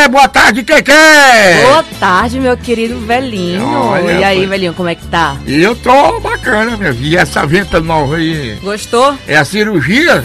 boa tarde, Keke! Boa tarde, meu querido velhinho. Olha, e aí, velhinho, como é que tá? Eu tô bacana, minha filha. E essa venta nova aí? Gostou? É a cirurgia?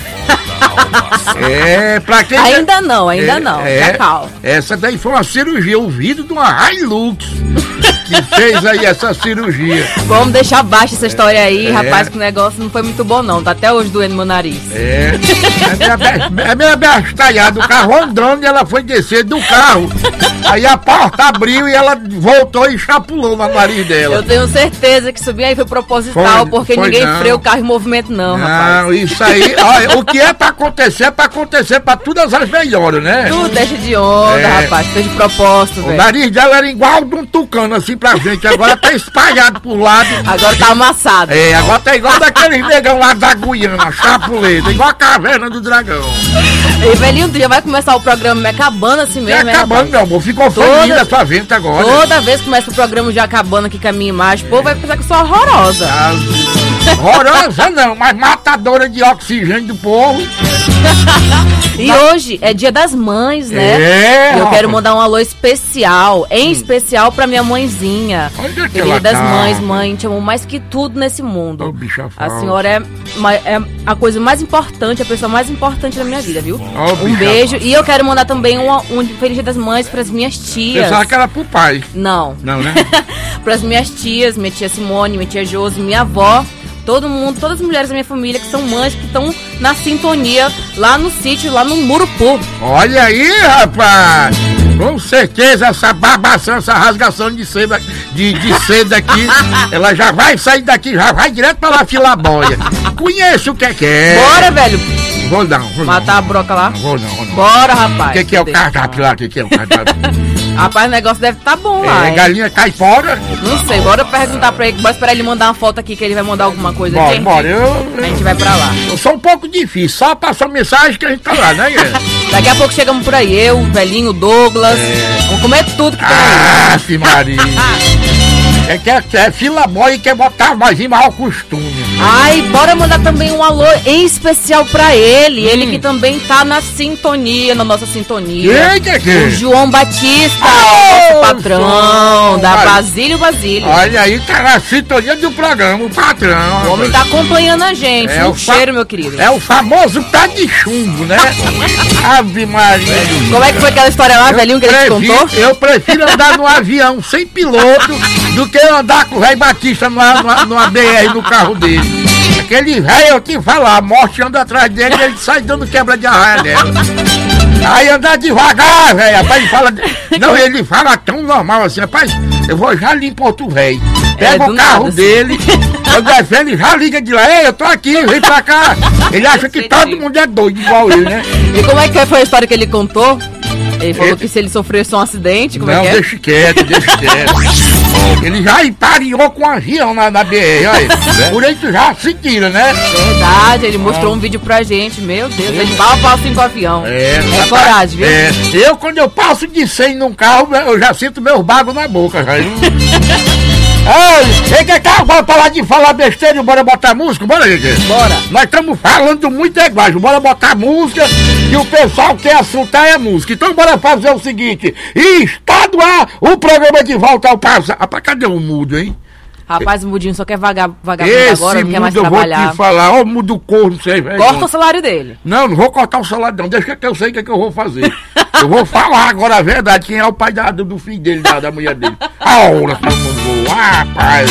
É, pra quem... Ainda não. Já calma. Essa daí foi uma cirurgia, o vidro de uma Hilux que fez aí essa cirurgia. Vamos deixar abaixo essa história aí, rapaz, que o negócio não foi muito bom não. Tá até hoje doendo meu nariz. É meio bestalhada. O carro andando e ela foi descer do carro. Aí a porta abriu e ela voltou e chapulou no nariz dela. Eu tenho certeza que isso aí foi proposital, porque ninguém freia o carro em movimento não, rapaz. Não, isso aí, olha, o que é pra acontecer pra todas as melhoras, né? Tu deixa de onda, rapaz, fez de propósito, velho. O nariz dela era igual de um tucano, assim pra frente, agora tá espalhado por lado. Agora tá amassado. Agora tá igual daqueles negão lá da Guiana, chapuleta, igual a caverna do dragão. E velhinho, tu já vai começar o programa me acabando assim mesmo, né? Acabando, meu amor, ficou feliz a sua venta agora. Toda vez que começa o programa já acabando aqui com a minha imagem, o povo vai pensar que eu sou horrorosa. Horrorosa não, mas matadora de oxigênio do povo. E hoje é dia das mães, né? E eu quero mandar um alô especial, em especial pra minha mãezinha. Dia das mães, mãe, te amo mais que tudo nesse mundo. Bicha a senhora é a coisa mais importante, a pessoa mais importante da minha vida, viu? Um beijo. E eu quero mandar também um Feliz Dia das Mães pras minhas tias. Pensava que era pro pai. Não, né? Pras minhas tias, minha tia Simone, minha tia Josi, minha avó. Todo mundo, todas as mulheres da minha família que são mães, que estão na sintonia lá no sítio, lá no Murupu. Olha aí, rapaz! Com certeza essa babação, essa rasgação de seda, de seda aqui, ela já vai sair daqui, já vai direto pra lá Filabóia. Conheço o que é. Bora, velho! Vou não. Matar a broca lá? Não vou não. Bora, rapaz. O que é o cardápio lá? O que é o cardápio? Rapaz, o negócio deve estar bom lá. Galinha cai fora? Não sei, bora perguntar pra ele. Bora esperar ele mandar uma foto aqui, que ele vai mandar alguma coisa aqui. Bora. A gente vai pra lá. Eu sou um pouco difícil, só passou mensagem que a gente tá lá, né, Daqui a pouco chegamos por aí, eu, o velhinho, o Douglas. Vamos comer tudo que tem aí. Aff, Maria. É Filabóia e quer botar mais em mau costume. Ai, bora mandar também um alô em especial pra ele. Ele que também tá na sintonia, na nossa sintonia. O João Batista, nosso patrão, da Basílio. Olha aí, tá na sintonia do programa, o patrão. O homem tá acompanhando a gente. Cheiro, meu querido. É o famoso pé de chumbo, né? Ave Maria. Como é que foi aquela história lá, velhinho, que ele te contou? Eu prefiro andar num avião sem piloto do que andar com o velho Batista numa BR no carro dele. Aquele velho, eu te falar, a morte anda atrás dele e ele sai dando quebra de arraia dela. Aí andar devagar, velho, rapaz, ele fala... Não, ele fala tão normal assim, rapaz, eu vou já ali em Porto Velho. Pega o carro dele, quando ele já liga de lá, ei, eu tô aqui, vem pra cá. Ele acha que todo mundo é doido igual ele, né? E como é que foi a história que ele contou? Ele falou que se ele sofresse um acidente, como é que é? Não, deixa quieto. Ele já empariou com um avião na BR, olha. Por aí tu já se tira, né? Verdade, ele mostrou um vídeo pra gente, meu Deus, ele pau assim com o avião. É coragem, viu? Eu, quando eu passo de 100 num carro, eu já sinto meus bagos na boca, já. Ei, que carro, bora parar de falar besteira e bora botar música? Bora, gente. Bora. Nós estamos falando muito igual, bora botar música, que o pessoal quer assuntar é música. Então bora fazer o seguinte, está no ar o programa de volta ao passado. Rapaz, cadê o mudo, hein? Rapaz, o mudinho só quer vagabundo agora, não quer mais trabalhar. Eu vou te falar, mudo corno, sei, velho. Corta o salário dele. Não vou cortar o salário não, deixa que eu sei o que eu vou fazer. Eu vou falar agora a verdade, quem é o pai do filho dele, da mulher dele. A hora que eu não vou, rapaz.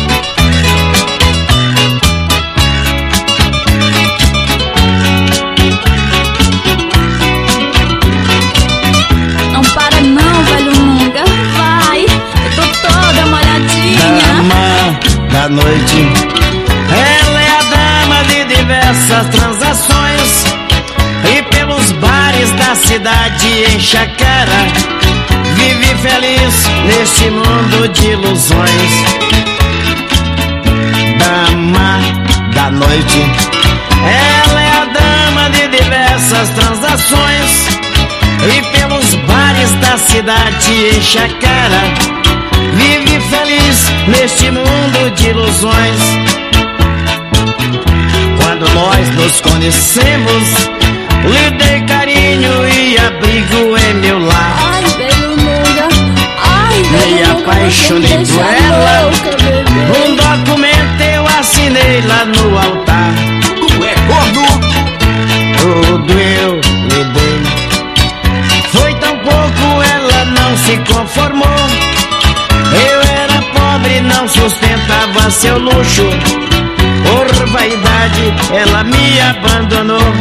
Não para não, velho nunca vai. Eu tô toda molhadinha. Dama da noite, ela é a dama de diversas transações. E pelos bares da cidade enche a cara. Vive feliz neste mundo de ilusões. Dama da noite, ela é a dama de diversas transações. E pelos bares da cidade enche a cara. Vive feliz neste mundo de ilusões. Quando nós nos conhecemos, lhe dei carinho e abrigo em meu lar. se conformou. Eu era pobre, não sustentava seu luxo. Por vaidade, ela me abandonou.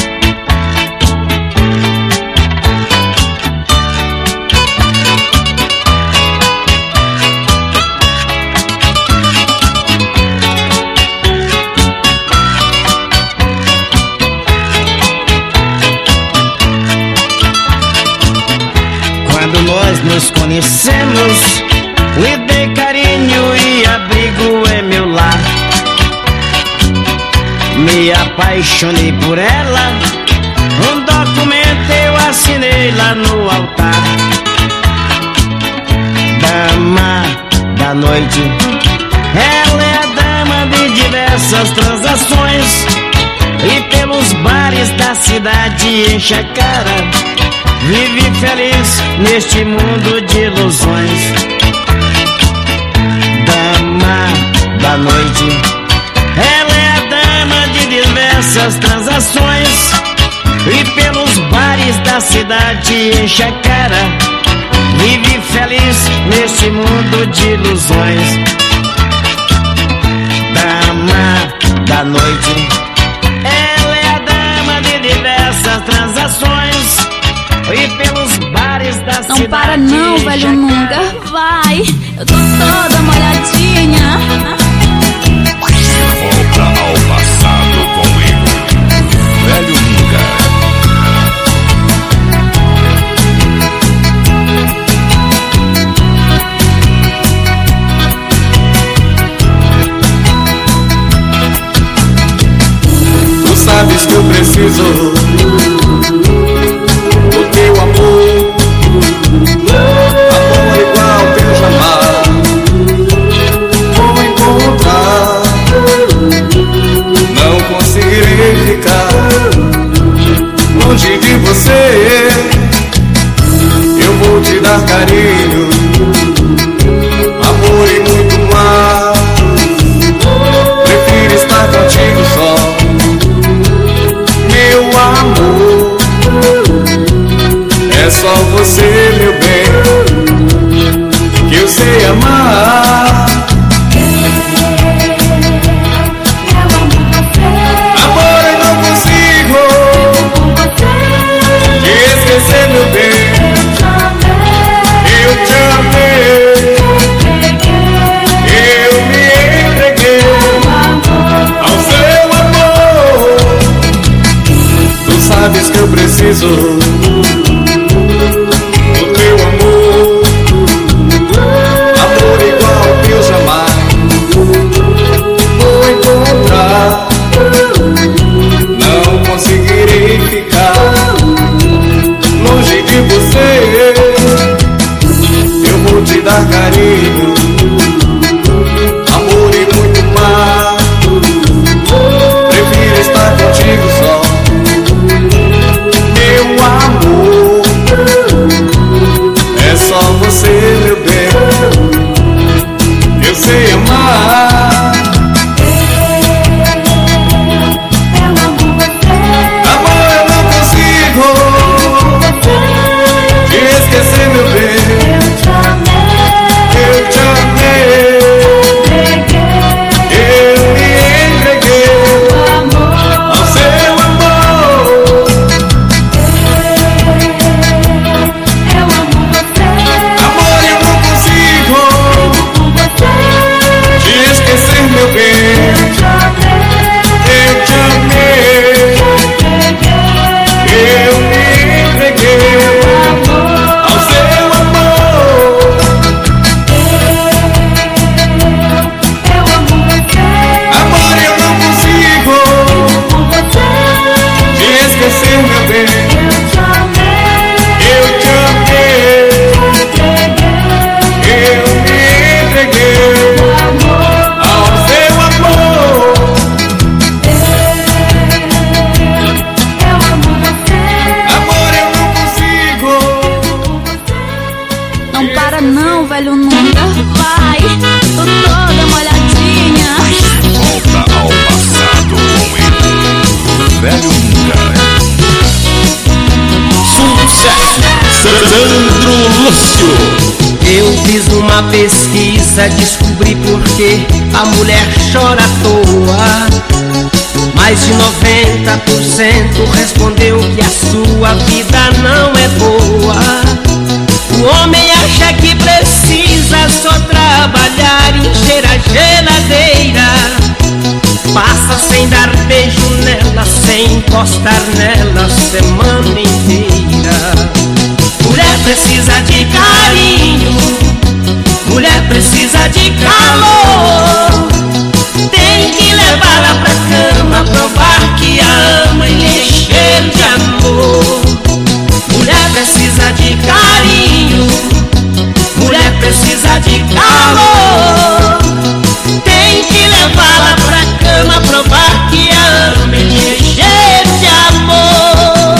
Quando nós nos conhecemos, lhe dei carinho e abrigo em meu lar. Me apaixonei por ela, um documento eu assinei lá no altar. Dama da noite, ela é a dama de diversas transações, e pelos bares da cidade enche a cara. Vive feliz neste mundo de ilusões. Dama da noite, ela é a dama de diversas transações, e pelos bares da cidade enche a cara. Vive feliz neste mundo de ilusões. Dama da noite, ela é a dama de diversas transações, e pelos bares da cidade. Não para não, velho, nunca vai. Eu tô toda molhadinha. Volta ao passado comigo, velho nunca. Tu sabes que eu preciso do teu amor, amor igual teu jamais vou encontrar. Não conseguirei ficar longe de você. Eu vou te dar carinho, amor e muito mais. Prefiro estar contigo só, meu amor. É só você, meu bem, que eu sei amar. Amor, eu não consigo te esquecer, meu bem. Eu te amei, eu me entreguei ao seu amor. Tu sabes que eu preciso do teu amor, amor igual teu jamais vou encontrar. Não conseguirei ficar longe de você. Eu vou te dar carinho, amor e muito mais. Prefiro estar contigo só, meu amor. É só você, meu bem, eu sei amar. Amor, eu não consigo te esquecer, meu bem. Eu te amei, eu me entreguei ao seu amor. Amor, eu não consigo te esquecer, meu bem. Eu te amei, eu me entreguei ao seu amor. Amor, eu não consigo te esquecer, meu bem. Eu te amei, eu me entreguei ao seu amor. Amor, eu não consigo. Não para não, velho, nunca vai. Tô toda molhadinha. Volta ao passado comigo, velho nunca. Sucesso! Sandro Lúcio. Eu fiz uma pesquisa, descobri por que a mulher chora à toa. Mais de 90% respondeu que a sua vida não é boa. O homem acha que precisa só trabalhar, encher a geladeira. Passa sem dar beijo nela, sem encostar nela semana inteira. Mulher precisa de carinho, mulher precisa de calor. Tem que levá-la pra cama, provar que a ama e encher de amor. Mulher precisa de carinho, mulher precisa de calor. Tem que levá-la pra cama, provar que a ama e encher de amor.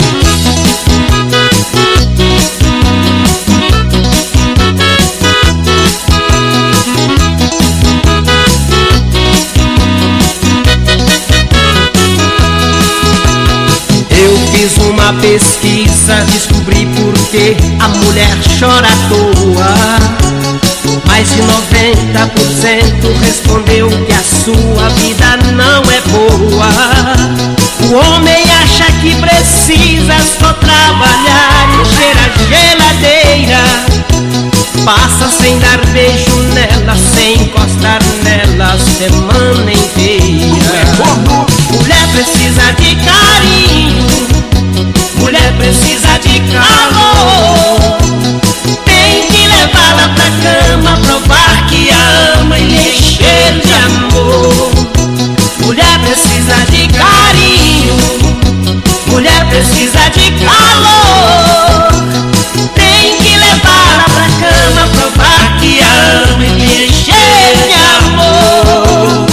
Fiz uma pesquisa, descobri por que a mulher chora à toa. Mais de 90% respondeu que a sua vida não é boa. O homem acha que precisa só trabalhar, encher a geladeira. Passa sem dar beijo nela, sem encostar nela semana inteira. Mulher precisa de carinho, mulher precisa de calor. Tem que levá-la pra cama, provar que a ama e encher de amor. Mulher precisa de carinho, mulher precisa de calor. Tem que levá-la pra cama, provar que a ama e encher de amor.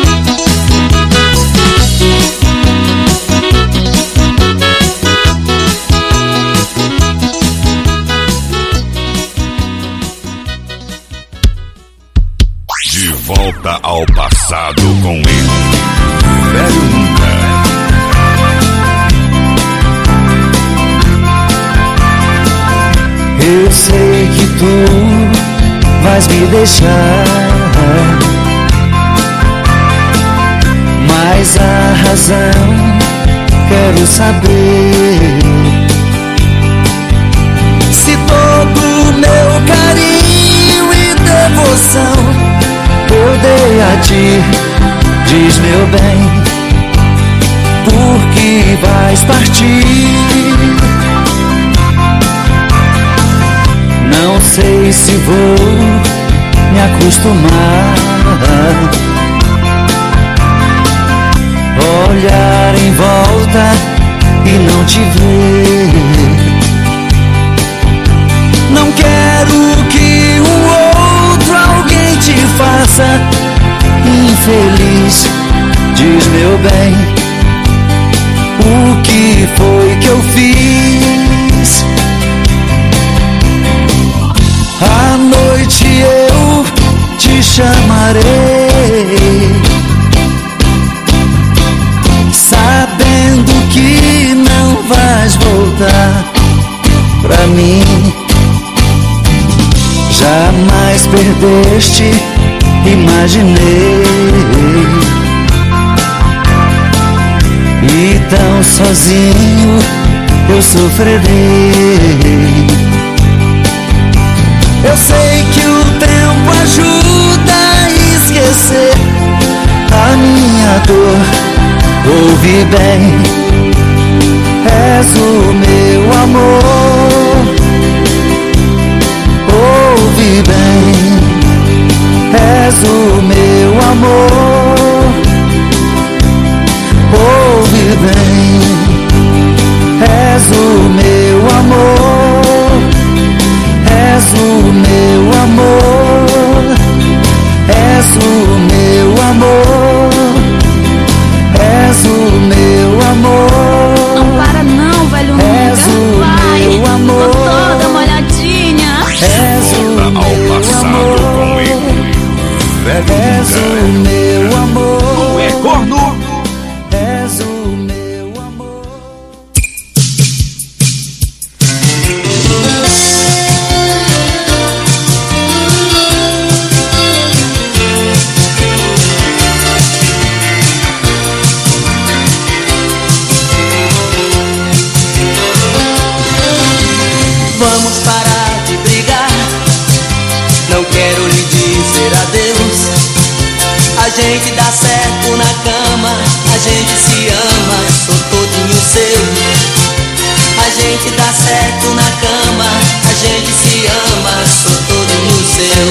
De volta ao passado com ele, Velho Nunca. Eu sei que tu vais me deixar, mas a razão quero saber. Se todo meu carinho e devoção eu dei a ti, diz meu bem, por que vais partir? Não sei se vou me acostumar, olhar em volta e não te ver. Não quero que um outro alguém te faça infeliz, diz meu bem, o que foi que eu fiz? À noite eu te chamarei, sabendo que não vais voltar pra mim. Jamais perdeste, imaginei, e tão sozinho eu sofrerei. Eu sei que o tempo ajuda a esquecer a minha dor. Ouve bem, és o meu amor. Ouve bem, és o meu amor. Ouve bem, és o meu amor. És o meu amor, és o meu amor, és o meu amor. Não para não, velho Nunca. És o Vai, meu amor. tô toda molhadinha. És o Volta ao meu passado amor, com ele, Velho és o Nunca. meu amor. Não é corno. És o meu amor. gente dá certo na cama, a gente se ama, sou todinho seu. A gente dá certo na cama, a gente se ama, sou todinho seu.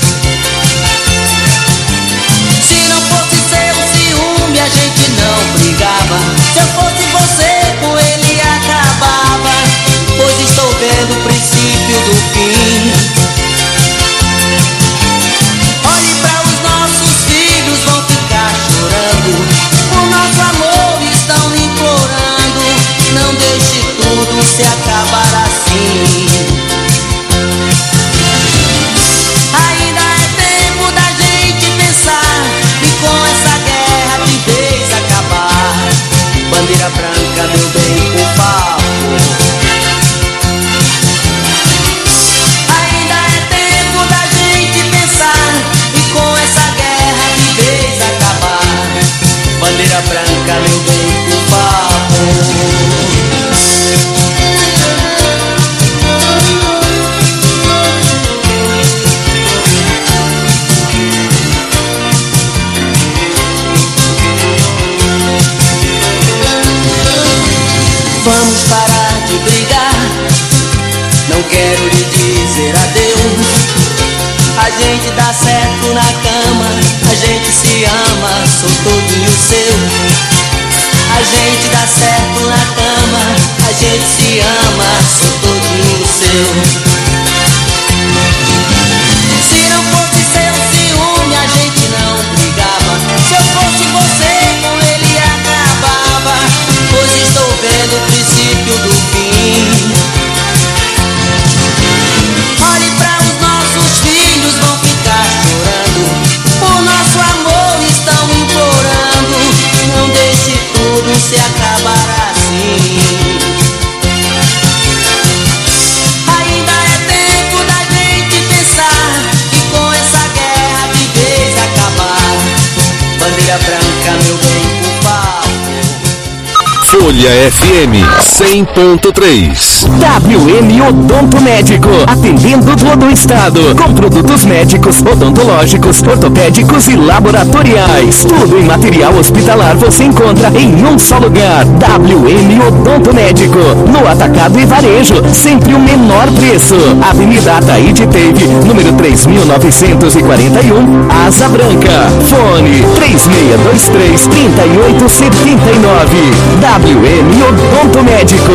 Se não fosse seu ciúme, a gente não brigava. Se eu fosse você, com ele acabava. Pois estou vendo o princípio do fim. Olhe para os nossos filhos, vão ficar chorando. O nosso amor estão me implorando. Não deixe tudo se acabar assim. Ainda é tempo da gente pensar e com essa guerra de vez acabar. Bandeira branca, meu bem, por favor. Ainda é tempo da gente pensar e com essa guerra de vez acabar. Bandeira branca, meu bem, por favor. Vamos parar de brigar, não quero lhe dizer adeus. A gente dá certo na cama, a gente se ama, sou todinho seu. A gente dá certo na cama, a gente se ama, sou todinho seu. Se não fosse seu ciúme, a gente não brigava. Se eu fosse você, com ele acabava. Pois estou vendo o princípio do fim. Olhe para os nossos filhos, vão ficar chorando. O nosso amor estão implorando. Não deixe tudo se acabar assim. Ainda é tempo da gente pensar e com essa guerra de vez acabar. Bandeira branca, meu bem, por favor. Folha FM 100.3. WM Odonto Médico, atendendo todo o estado, com produtos médicos, odontológicos, ortopédicos e laboratoriais. Tudo em material hospitalar você encontra em um só lugar. WM Odonto Médico, no atacado e varejo, sempre o menor preço. Avenida Ataíde Teve, número 3941, Asa Branca. Fone 3623-3879. WM Odonto Médico.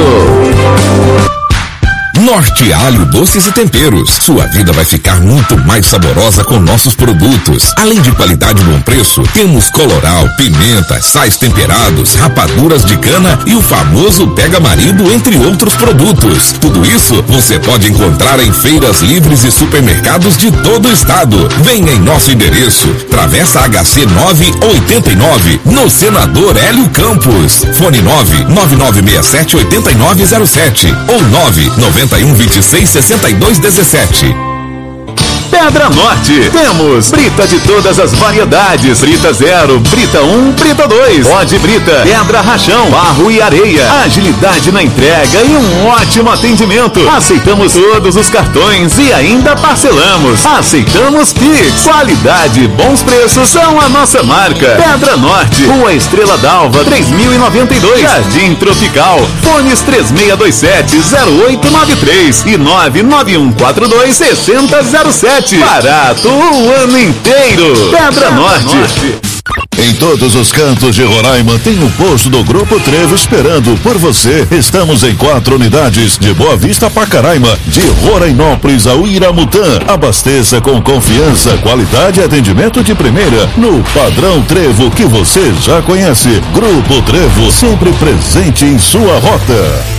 Norte Alho Doces e Temperos. Sua vida vai ficar muito mais saborosa com nossos produtos. Além de qualidade e bom preço, temos coloral, pimenta, sais temperados, rapaduras de cana e o famoso Pega Marido, entre outros produtos. Tudo isso você pode encontrar em feiras livres e supermercados de todo o estado. Venha em nosso endereço, Travessa HC 989, no Senador Hélio Campos. Fone 99967-8907 ou 99126-6217. Pedra Norte, temos brita de todas as variedades, brita 0, brita 1, brita 2, pó de brita, pedra rachão, barro e areia, agilidade na entrega e um ótimo atendimento. Aceitamos todos os cartões e ainda parcelamos. Aceitamos Pix. Qualidade e bons preços são a nossa marca. Pedra Norte, Rua Estrela d'Alva, 3092, Jardim Tropical. Fones 3627-0893 e 99142-6007. Barato o ano inteiro. Pedra Norte. Em todos os cantos de Roraima tem um posto do Grupo Trevo esperando por você. Estamos em 4 unidades, de Boa Vista a Pacaraima, de Rorainópolis ao Iramutã. Abasteça com confiança, qualidade e atendimento de primeira, no padrão Trevo que você já conhece. Grupo Trevo, sempre presente em sua rota.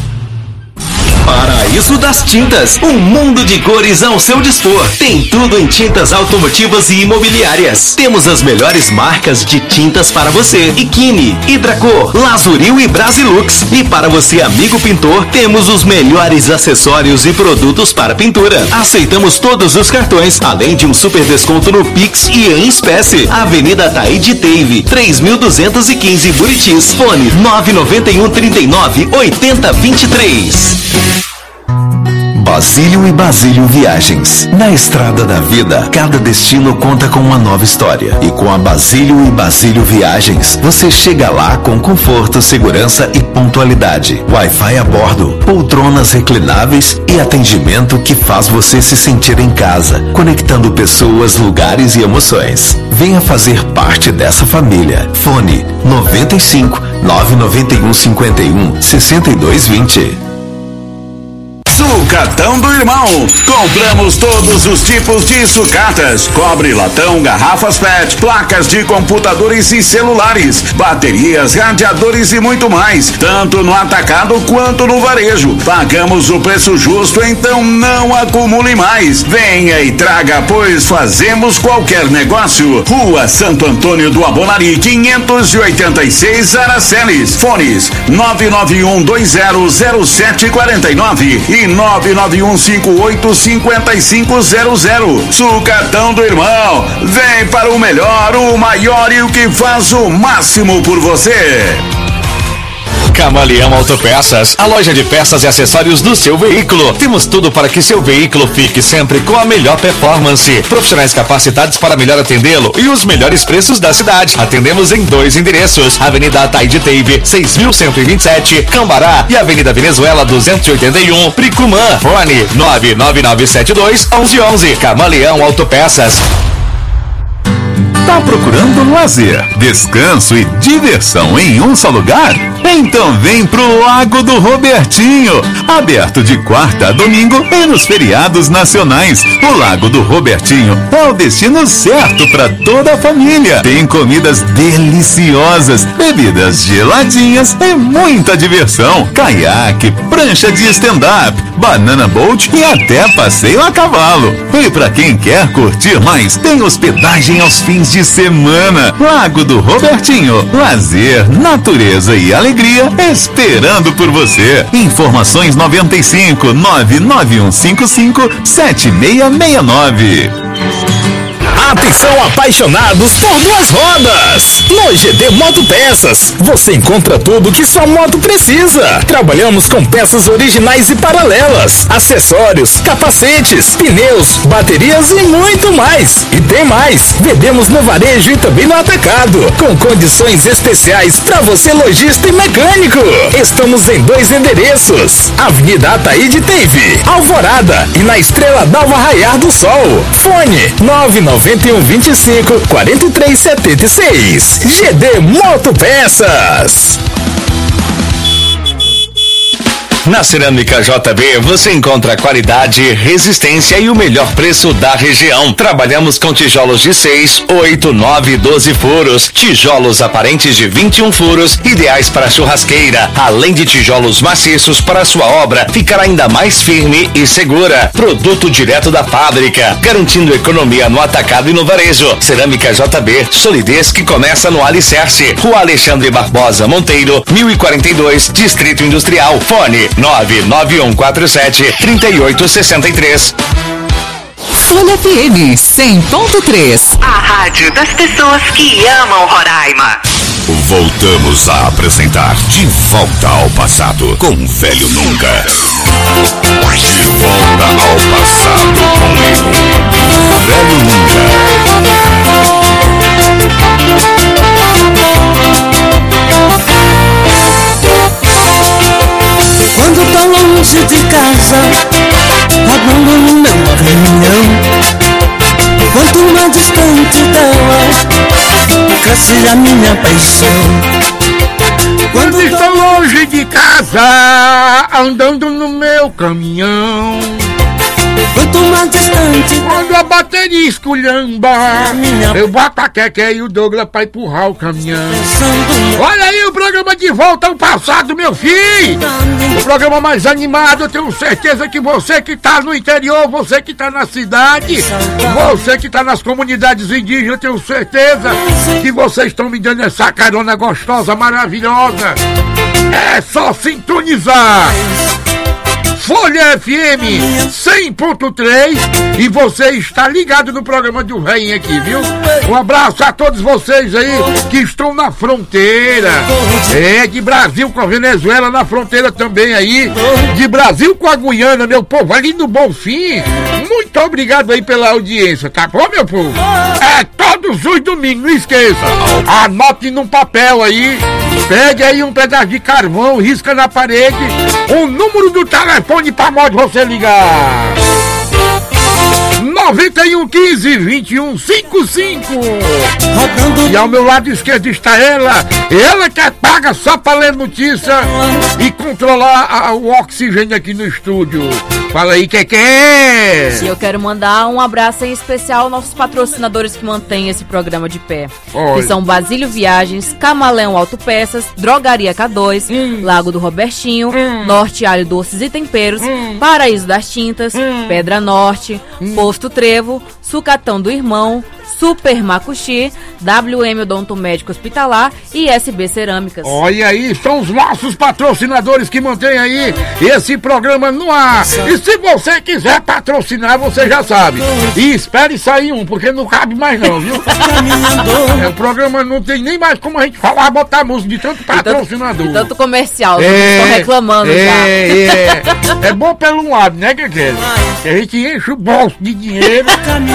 Paraíso das Tintas, um mundo de cores ao seu dispor. Tem tudo em tintas automotivas e imobiliárias. Temos as melhores marcas de tintas para você: Ikine, Hidracor, Lazuril e Brasilux. E para você, amigo pintor, temos os melhores acessórios e produtos para pintura. Aceitamos todos os cartões, além de um super desconto no Pix e em espécie. Avenida Ataíde Teve, 3215 Buritis. Fone 99139-8023. Basílio e Basílio Viagens. Na estrada da vida, cada destino conta com uma nova história. E com a Basílio e Basílio Viagens, você chega lá com conforto, segurança e pontualidade. Wi-Fi a bordo, poltronas reclináveis e atendimento que faz você se sentir em casa, conectando pessoas, lugares e emoções. Venha fazer parte dessa família. Fone 95 991 51 6220. Sucatão do Irmão. Compramos todos os tipos de sucatas: cobre, latão, garrafas PET, placas de computadores e celulares, baterias, radiadores e muito mais, tanto no atacado quanto no varejo. Pagamos o preço justo, então não acumule mais. Venha e traga, pois fazemos qualquer negócio. Rua Santo Antônio do Abonari, 586, Araceles. Fones 991200749 e 991585500. Sucatão do Irmão. Vem para o melhor, o maior e o que faz o máximo por você. Camaleão Autopeças, a loja de peças e acessórios do seu veículo. Temos tudo para que seu veículo fique sempre com a melhor performance. Profissionais capacitados para melhor atendê-lo e os melhores preços da cidade. Atendemos em 2 endereços: Avenida Ataíde Teibe, 6127, Cambará, e Avenida Venezuela 281, Pricumã. Fone 99972-1111. Camaleão Autopeças. Tá procurando lazer, descanso e diversão em um só lugar? Então vem pro Lago do Robertinho, aberto de quarta a domingo e nos feriados nacionais. O Lago do Robertinho é o destino certo para toda a família. Tem comidas deliciosas, bebidas geladinhas e muita diversão. Caiaque, prancha de stand-up, banana boat e até passeio a cavalo. E para quem quer curtir mais, tem hospedagem aos fins de semana. Lago do Robertinho, lazer, natureza e alegria esperando por você. Informações 95 99155 7669. Atenção, apaixonados por duas rodas! No GD Motopeças, você encontra tudo que sua moto precisa. Trabalhamos com peças originais e paralelas, acessórios, capacetes, pneus, baterias e muito mais. E tem mais! Vendemos no varejo e também no atacado, com condições especiais para você, lojista e mecânico. Estamos em 2 endereços: Avenida Ataíde Teibe, Alvorada, e na Estrela d'Alva Raiar do Sol. Fone 99125 4376. GD Motopeças. Na Cerâmica JB você encontra qualidade, resistência e o melhor preço da região. Trabalhamos com tijolos de 6, 8, 9 e 12 furos, tijolos aparentes de 21 furos, ideais para churrasqueira, além de tijolos maciços para sua obra ficar ainda mais firme e segura. Produto direto da fábrica, garantindo economia no atacado e no varejo. Cerâmica JB, solidez que começa no alicerce. Rua Alexandre Barbosa Monteiro, 1042, Distrito Industrial. Fone 99147-3863. Folha FM 100.3. A rádio das pessoas que amam Roraima. Voltamos a apresentar De Volta ao Passado com Velho Nunca. De Volta ao Passado comigo, Velho Nunca. Quando tô longe de casa, abandono meu caminhão. Quanto mais distante dela, cresce a minha paixão. Quando estou longe de casa, andando no meu caminhão. Quanto mais distante, quando a bateria esculhamba, eu boto a Keké e o Douglas pra empurrar o caminhão. Olha aí o programa De Volta ao Passado, meu filho. O programa mais animado. Eu tenho certeza que você que tá no interior, você que tá na cidade, você que tá nas comunidades indígenas, eu tenho certeza que vocês estão me dando essa carona gostosa, maravilhosa. É só sintonizar. Folha FM 100.3 e você está ligado no programa do Rei aqui, viu? Um abraço a todos vocês aí que estão na fronteira. De Brasil com a Venezuela, na fronteira também aí. De Brasil com a Guiana, meu povo, ali no Bonfim. Muito obrigado aí pela audiência, tá bom, meu povo? Todos os domingos, não esqueça. Anote num papel aí. Pegue aí um pedaço de carvão, risca na parede o número do telefone pra modo você ligar. 9115-2155. E ao meu lado esquerdo está ela que paga só pra ler notícia e controlar o oxigênio aqui no estúdio. Fala aí, que é? E eu quero mandar um abraço em especial aos nossos patrocinadores que mantêm esse programa de pé. Oi. Que são Basílio Viagens, Camaleão Autopeças, Drogaria K2, Lago do Robertinho, Norte Alho Doces e Temperos, Paraíso das Tintas, Pedra Norte, Posto Trevo, Sucatão do Irmão, Super Macuxi, WM Odonto Médico Hospitalar e SB Cerâmicas. Olha aí, são os nossos patrocinadores que mantêm aí esse programa no ar. E se você quiser patrocinar, você já sabe. E espere sair um, porque não cabe mais não, viu? O programa não tem nem mais como a gente falar, botar música de tanto patrocinador. De tanto comercial, estão reclamando já. É bom pelo lado, né, que a gente enche o bolso de dinheiro.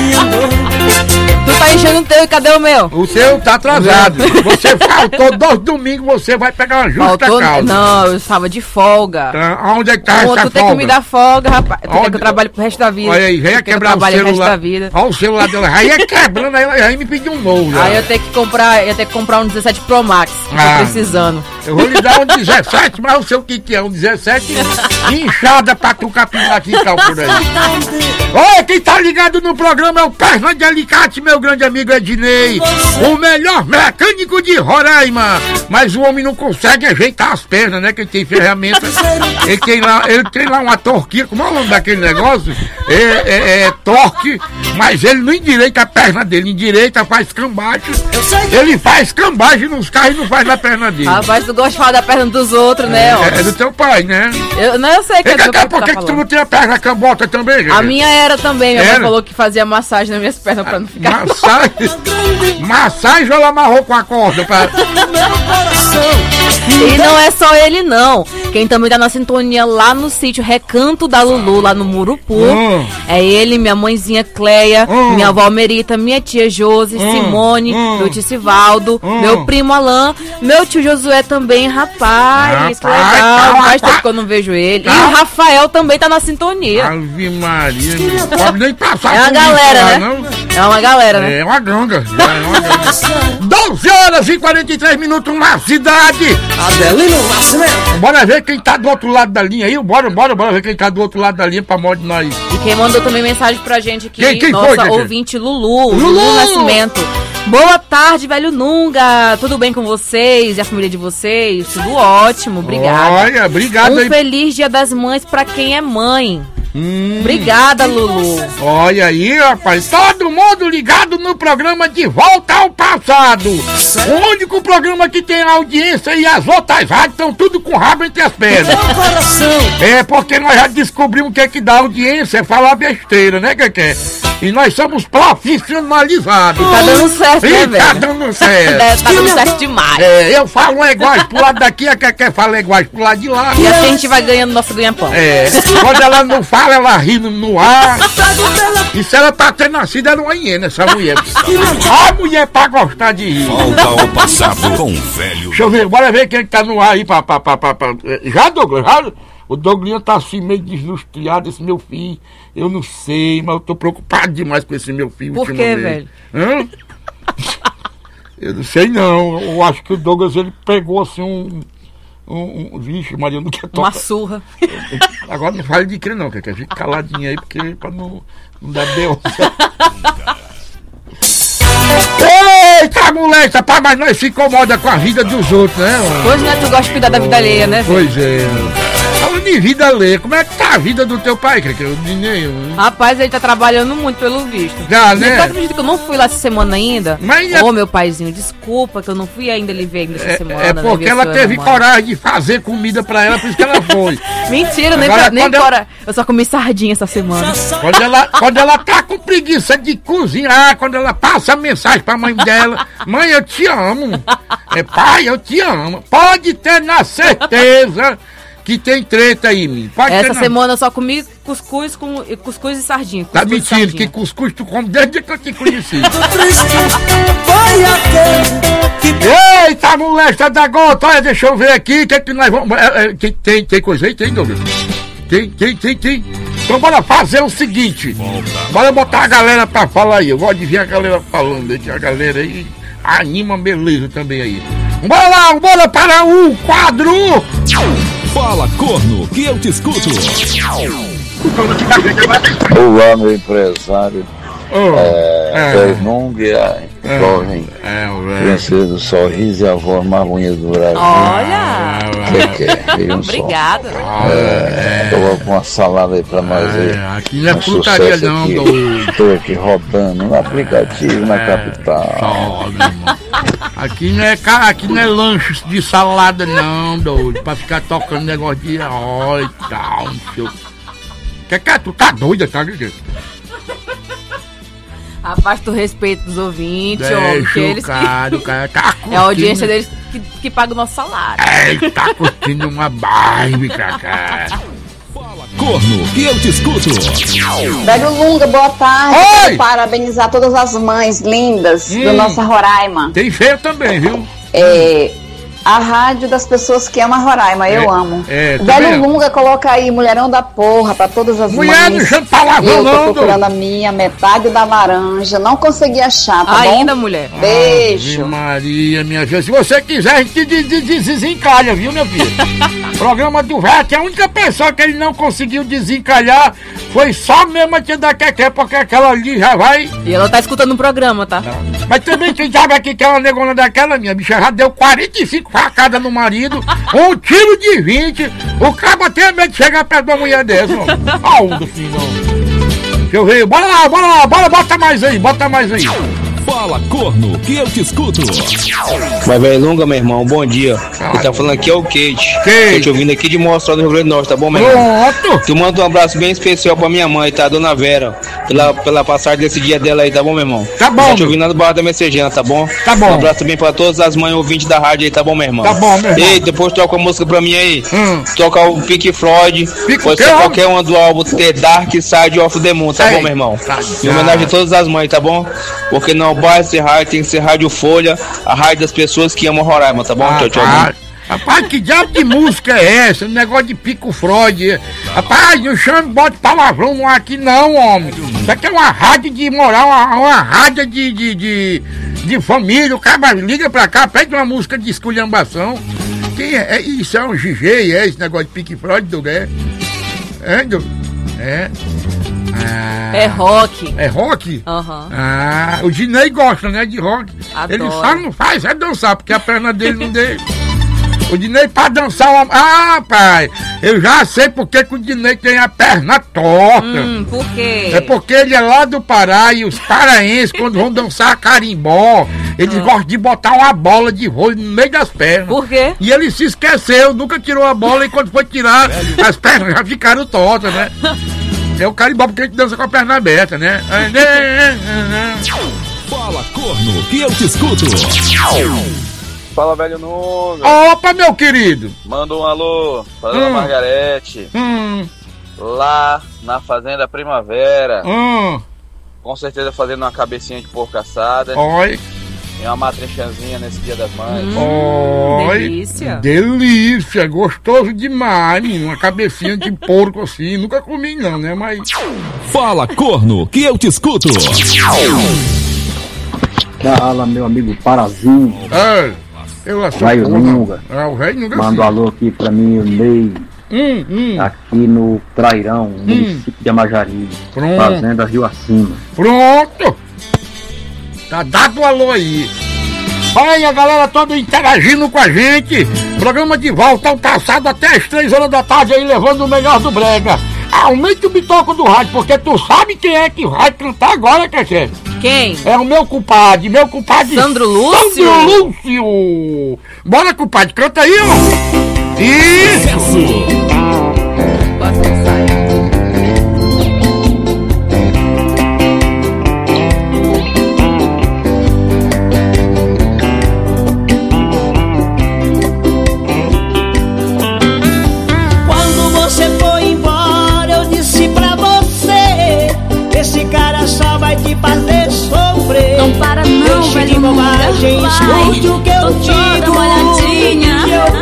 Tu tá enchendo o teu e cadê o meu? O seu tá atrasado. Você faltou 2 domingos, você vai pegar uma justa causa. Não, eu estava de folga. Onde é que tá essa folga? Tu tem que me dar folga, rapaz. Tu quer que eu trabalhe pro resto da vida. Olha aí, venha quebrar o celular. Olha o celular dela. Aí é quebrando, aí me pediu um novo. Já. Aí eu tenho que comprar um 17 Pro Max. Tô precisando. Eu vou lhe dar um 17, mas eu sei o que é um 17 inchada pra tu capinar aqui e tal por aí. Olha, quem tá ligado no programa é o Perna de Alicate, meu grande amigo Ednei, o melhor mecânico de Roraima. Mas o homem não consegue ajeitar as pernas, né? Que ele tem ferramenta. Ele tem lá uma torquinha, como é o nome daquele negócio? Torque, mas ele não endireita a perna dele, endireita, faz cambagem. Ele faz cambagem nos carros e não faz na perna dele. Rapaz, tu gosta de falar da perna dos outros, né? É do teu pai, né? Eu sei que é do teu pai. Por que tu não tem a perna cambota também, gente? A minha era também, minha mãe falou que fazia massagem nas minhas pernas pra não ficar. Massagem ou ela amarrou com a corda? E não é só ele não. Quem também tá na sintonia lá no sítio Recanto da Lulu, lá no Murupu, é ele, minha mãezinha Cleia, minha avó Merita, minha tia Josi, Simone, meu tio Sivaldo, meu primo Alain, meu tio Josué também, rapaz, que legal, faz tempo que eu não vejo ele. E o Rafael também tá na sintonia. Ave Maria, não pode nem passar. É uma galera, né? É uma galera, né? É uma ganga. 12 horas e 43 minutos na cidade. Adelino Nascimento. Bora ver quem tá do outro lado da linha aí. Bora ver quem tá do outro lado da linha pra modo de nós. E quem mandou também mensagem pra gente aqui, quem nossa foi, ouvinte Lulu Nascimento. Boa tarde, velho Nunga. Tudo bem com vocês e a família de vocês? Tudo ótimo, obrigada. Olha, obrigado aí. Feliz Dia das Mães pra quem é mãe. Obrigada, Lulu. Olha aí, rapaz, todo mundo ligado no programa De Volta ao Passado. O único programa que tem audiência e as outras rádios estão tudo com rabo entre as pernas. É porque nós já descobrimos o que é que dá audiência, é falar besteira, né, que? E nós somos profissionalizados. Tá dando certo, né, velho? Tá dando certo. Tá dando certo demais. Eu falo iguais pro lado daqui, a Keké fala iguais pro lado de lá. E assim a gente vai ganhando nosso ganha-pão. Quando ela não fala, ela ri no ar. E se ela tá tendo nascido, era uma hiena, essa mulher. A mulher pra gostar de rir. Volta ao passado com o velho. Deixa eu ver, bora ver quem tá no ar aí. Já, Douglas? Já? O Douglinho tá assim meio deslustriado, esse meu filho. Eu não sei, mas eu tô preocupado demais com esse meu filho. Por quê, velho? Eu não sei não. Eu acho que o Douglas, ele pegou assim vixe, Maria, não quer tocar. Uma surra. Agora não fale de crime não, que fica caladinho aí, porque pra não dar B.O. Eita, moleque, rapaz, mas nós se incomoda com a vida dos outros, né? Pois não é, tu gosta de cuidar da vida alheia, né? Pois é. Falando em vida, Lê, como é que tá a vida do teu pai, que eu nem. Rapaz, ele tá trabalhando muito, pelo visto. Já, né? Você acredita que eu não fui lá essa semana ainda? Ô, meu paizinho, desculpa que eu não fui ainda ele ver ainda essa semana. É porque ela teve coragem de fazer comida pra ela, por isso que ela foi. Mentira, nem coragem. Eu só comi sardinha essa semana. Quando ela tá com preguiça de cozinhar, quando ela passa a mensagem pra mãe dela, mãe, eu te amo. Pai, eu te amo. Pode ter na certeza que tem treta aí, menino. Essa semana eu só comi cuscuz e sardinha. Tá mentindo que cuscuz tu come desde que eu te conheci. Eita, molesta da gota. Olha, deixa eu ver aqui. Que nós vamos. Tem coisa aí? Tem, Douglas? Tem. Então bora fazer o seguinte. Bora botar a galera pra falar aí. Eu gosto de ver a galera falando aí. A galera aí anima beleza também aí. Bora para o quadro. Fala, corno, que eu te escuto. Olá, meu empresário. Fernúndia, jovem, princesa do sorriso e a voz mais bonita do Brasil. Olha! Obrigada. Coloca uma salada aí pra nós aí. Aqui não é frutaria não, doido. Estou aqui rodando no aplicativo na capital. Aqui não é lanche de salada não, doido. Pra ficar tocando negócio de óleo e tal, não sei o que. Tu tá doida, tá ligado? Rapaz, tu respeita os ouvintes, homem, que eles cara tá curtindo. É a audiência deles que paga o nosso salário. Ele tá curtindo uma Barbie, cara. Fala, corno, que eu te escuto. Velho Lunga, boa tarde. Oi! Quero parabenizar todas as mães lindas do nossa Roraima. Tem feio também, viu? A rádio das pessoas que amam a Roraima, eu amo. Velho Lunga, coloca aí Mulherão da Porra pra todas as mulher, mães. Mulher, não eu tô procurando a minha, metade da laranja. Não consegui achar, tá ainda, bom? mulher. Beijo. Maria, minha filha. Se você quiser, a gente desencalha, viu, meu filho? Programa do Vete, a única pessoa que ele não conseguiu desencalhar foi só mesmo a tia da Keké, porque aquela ali já vai... E ela tá escutando o programa, tá? Mas também quem sabe aqui que ela negona daquela, minha bicha já deu 45 facadas no marido, um tiro de 20, o cabo tem medo de chegar perto da mulher dessa, aonde, filho? Deixa eu ver, bora lá, bota mais aí. Fala, corno, que eu te escuto. Mas, velho Lunga, meu irmão, bom dia. Quem tá falando aqui é o Kate. Tô te ouvindo aqui de Mostrar do Rio Grande do Norte, tá bom, meu irmão? Tu manda um abraço bem especial pra minha mãe, tá? Dona Vera, pela passagem desse dia dela aí, tá bom, meu irmão? Tá bom. Tá te ouvindo lá do Barra da Messejana, tá bom? Tá bom. Um abraço também pra todas as mães ouvintes da rádio aí, tá bom, meu irmão? Tá bom, meu irmão. Ei, depois toca a música pra mim aí. Toca o Pink Floyd. Pode ser qualquer uma do álbum The Dark Side of the Moon, tá bom, meu irmão? Em homenagem a todas as mães, tá bom? Porque não basta ser rádio, tem que ser Rádio Folha, a rádio das pessoas que amam Roraima, tá bom? Tchau. Rapaz, que diabo de música é essa? Um negócio de Pico Freud. Rapaz, não chame, bote palavrão no ar aqui não, homem. Isso aqui é uma rádio de moral, uma rádio de família. O cara liga pra cá, pede uma música de esculhambação. Quem é? Isso é um GG, esse negócio de Pico Freud, Douglas? É rock. É rock? Aham. O Dinei gosta, né, de rock. Adoro. Ele só não faz dançar, porque a perna dele não deixa. O Dinei pra dançar pai, eu já sei porque que o Dinei tem a perna torta. Por quê? É porque ele é lá do Pará e os paraenses, quando vão dançar carimbó, eles gostam de botar uma bola de vôlei no meio das pernas. Por quê? E ele se esqueceu, nunca tirou a bola e quando foi tirar, as pernas já ficaram tortas, né? É o carimbó porque a gente dança com a perna aberta, né? Fala, corno, que eu te escuto. Fala, velho Nuno. Opa, meu querido. Manda um alô pra Dona Margarete. Lá na Fazenda Primavera. Com certeza fazendo uma cabecinha de porco assada. Oi. E uma matrechanzinha nesse Dia das Mães. Delícia. Delícia, gostoso demais, menino. Uma cabecinha de porco assim. Nunca comi não, né? Mas... Fala, corno, que eu te escuto. Fala, meu amigo Parazinho. Velho Nunga. O velho Nunga. Manda um alô aqui pra mim, o Ney. Aqui no Trairão, município de Amajari. Fazenda Rio Acima. Pronto. Tá dado o alô aí. Olha aí a galera toda interagindo com a gente. Programa de volta ao calçado até as 3 horas da tarde aí, levando o melhor do brega. Aumente o bitoco do rádio, porque tu sabe quem é que vai cantar agora, Cachê? Quem? É o meu compadre Sandro Lúcio? Sandro Lúcio! Bora, compadre, canta aí, ó! Isso! Quando você foi embora, eu disse pra você: esse cara só vai te fazer sofrer. Não para não, deixe velho, de bobagem, vai. escute o que eu digo. Molhadinha.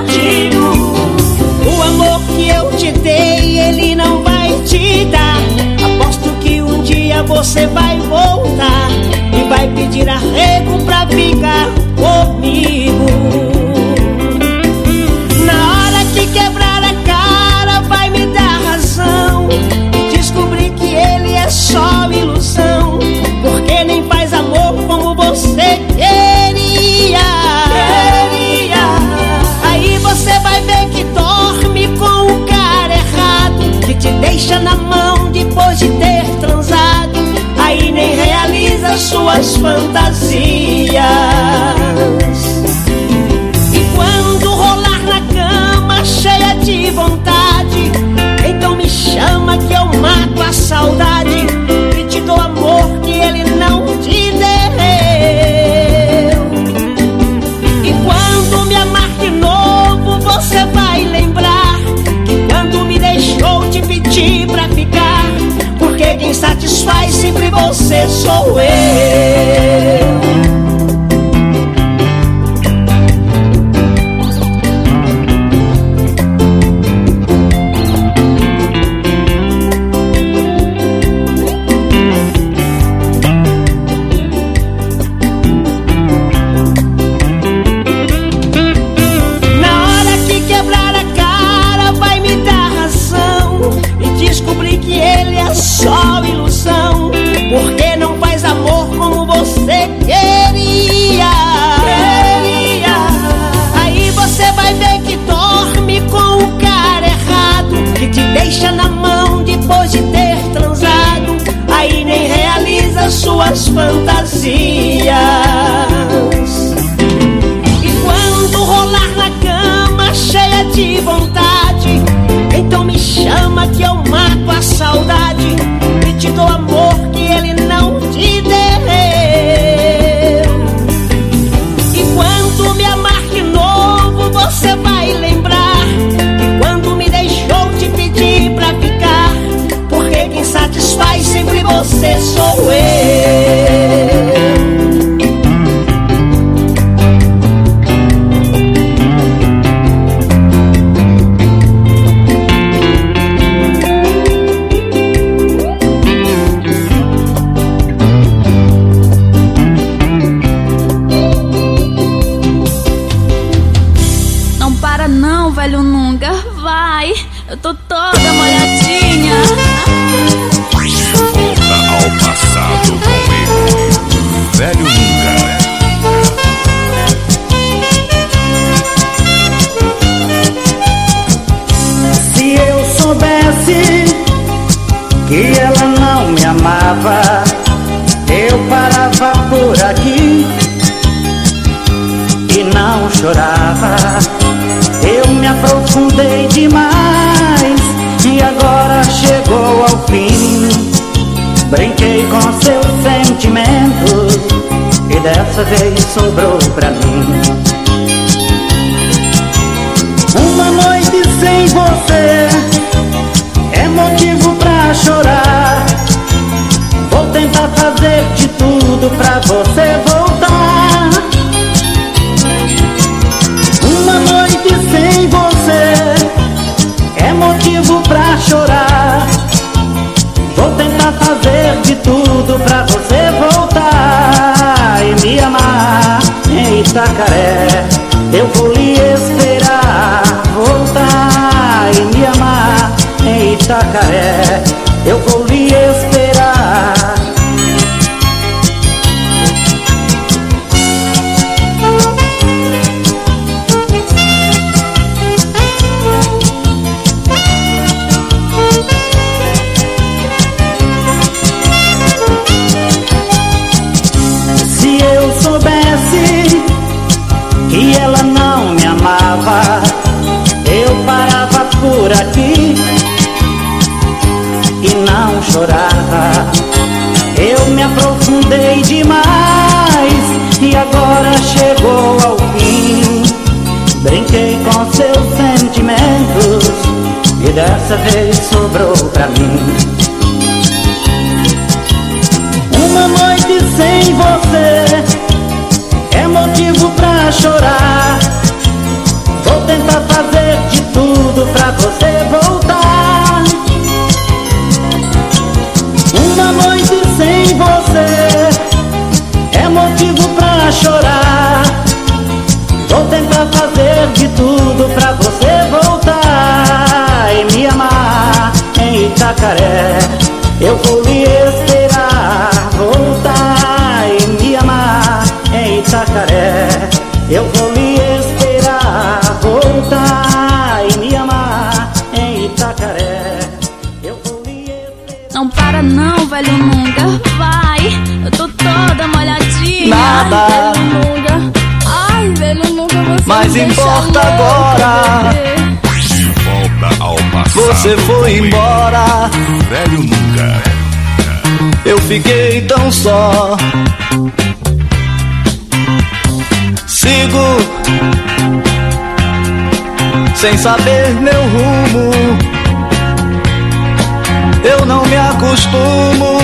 O amor que eu te dei, ele não vai te dar. Aposto que um dia você vai voltar e vai pedir arrego pra ficar comigo. Na hora que quebrar a cara, vai me dar razão e descobrir que ele é só ilusão, porque nem faz amor como você queria. Aí você vai ver que dorme com o cara errado, que te deixa na mão depois de ter transado. Aí nem realiza suas fantasias. E quando rolar na cama cheia de vontade, então me chama que eu mato a saudade e te dou amor que ele não te deu. E quando me amar de novo, você vai lembrar que quando me deixou te pedi pra ficar, porque quem satisfaz sempre você sou eu. Só ilusão, porque não faz amor como você queria. Aí você vai ver que dorme com o cara errado, que te deixa na mão depois de ter transado. Aí nem realiza suas fantasias. E quando rolar na cama cheia de vontade, então me chama que eu mato a saudade e te dou amor que ele não te deu. E quando me amar de novo, você vai lembrar que quando me deixou te pedir pra ficar, porque quem satisfaz sempre você sou eu. Velho, nunca vai. Eu tô toda molhadinha. Volta ao passado com ele. Velho nunca. Se eu soubesse que ela não me amava, eu parava por aqui e não chorava. Eu me aprofundei demais e agora chegou ao fim. Brinquei com seus sentimentos e dessa vez sobrou pra mim. Uma noite sem você é motivo pra chorar. Vou tentar fazer de tudo pra você voltar. Uma noite sem você é motivo pra chorar. Vou tentar fazer de tudo pra você voltar e me amar em Itacaré. Eu vou lhe esperar voltar e me amar em Itacaré. Eu vou lhe esperar. chorava. Eu me aprofundei demais e agora chegou ao fim. Brinquei com seus sentimentos e dessa vez sobrou pra mim. Uma noite sem você é motivo pra chorar. Vou tentar fazer de tudo pra você voltar. Uma noite sem você é motivo pra chorar. Vou tentar fazer de tudo pra você voltar e me amar em Itacaré. Eu vou lhe esperar voltar e me amar em Itacaré. Eu vou lhe esperar voltar e me amar em Itacaré. Eu vou lhe esperar. Não para não, velho, nunca vai. Eu tô toda molhadinha. Nada. Ai, velho, nunca. Ai, velho, nunca você Mas me deixa importa louca, agora. bebê. De volta ao passado. Você foi embora. Velho nunca. Eu fiquei tão só. Sigo sem saber meu rumo. Eu não me acostumo